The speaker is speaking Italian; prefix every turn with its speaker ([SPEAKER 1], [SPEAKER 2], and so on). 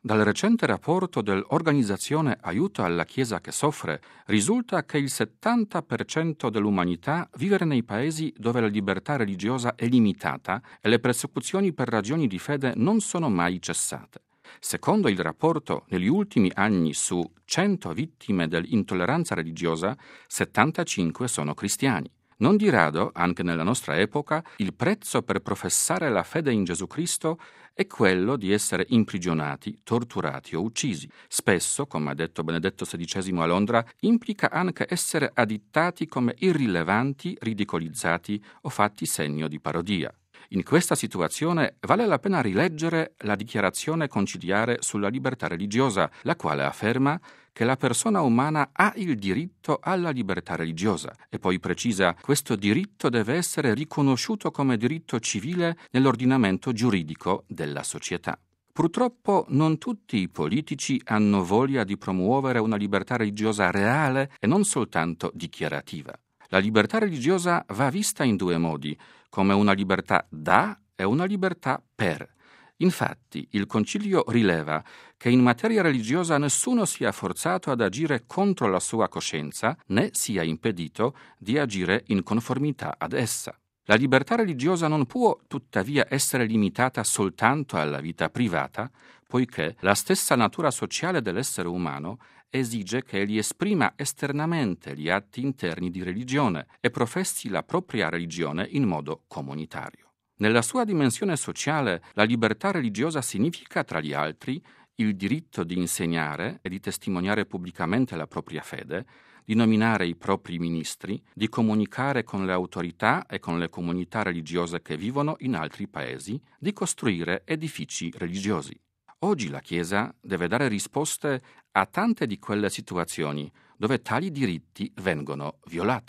[SPEAKER 1] Dal recente rapporto dell'organizzazione Aiuto alla Chiesa che soffre risulta che il 70% dell'umanità vive nei paesi dove la libertà religiosa è limitata e le persecuzioni per ragioni di fede non sono mai cessate. Secondo il rapporto, negli ultimi anni su 100 vittime dell'intolleranza religiosa, 75 sono cristiani. Non di rado, anche nella nostra epoca, il prezzo per professare la fede in Gesù Cristo è quello di essere imprigionati, torturati o uccisi. Spesso, come ha detto Benedetto XVI a Londra, implica anche essere addittati come irrilevanti, ridicolizzati o fatti segno di parodia. In questa situazione vale la pena rileggere la Dichiarazione conciliare sulla libertà religiosa, la quale afferma che la persona umana ha il diritto alla libertà religiosa e poi precisa: questo diritto deve essere riconosciuto come diritto civile nell'ordinamento giuridico della società. Purtroppo non tutti i politici hanno voglia di promuovere una libertà religiosa reale e non soltanto dichiarativa. La libertà religiosa va vista in due modi, come una libertà da e una libertà per. Infatti, il Concilio rileva che in materia religiosa nessuno sia forzato ad agire contro la sua coscienza, né sia impedito di agire in conformità ad essa. La libertà religiosa non può tuttavia essere limitata soltanto alla vita privata, poiché la stessa natura sociale dell'essere umano esige che egli esprima esternamente gli atti interni di religione e professi la propria religione in modo comunitario. Nella sua dimensione sociale, la libertà religiosa significa, tra gli altri, il diritto di insegnare e di testimoniare pubblicamente la propria fede, di nominare i propri ministri, di comunicare con le autorità e con le comunità religiose che vivono in altri paesi, di costruire edifici religiosi. Oggi la Chiesa deve dare risposte a tante di quelle situazioni dove tali diritti vengono violati.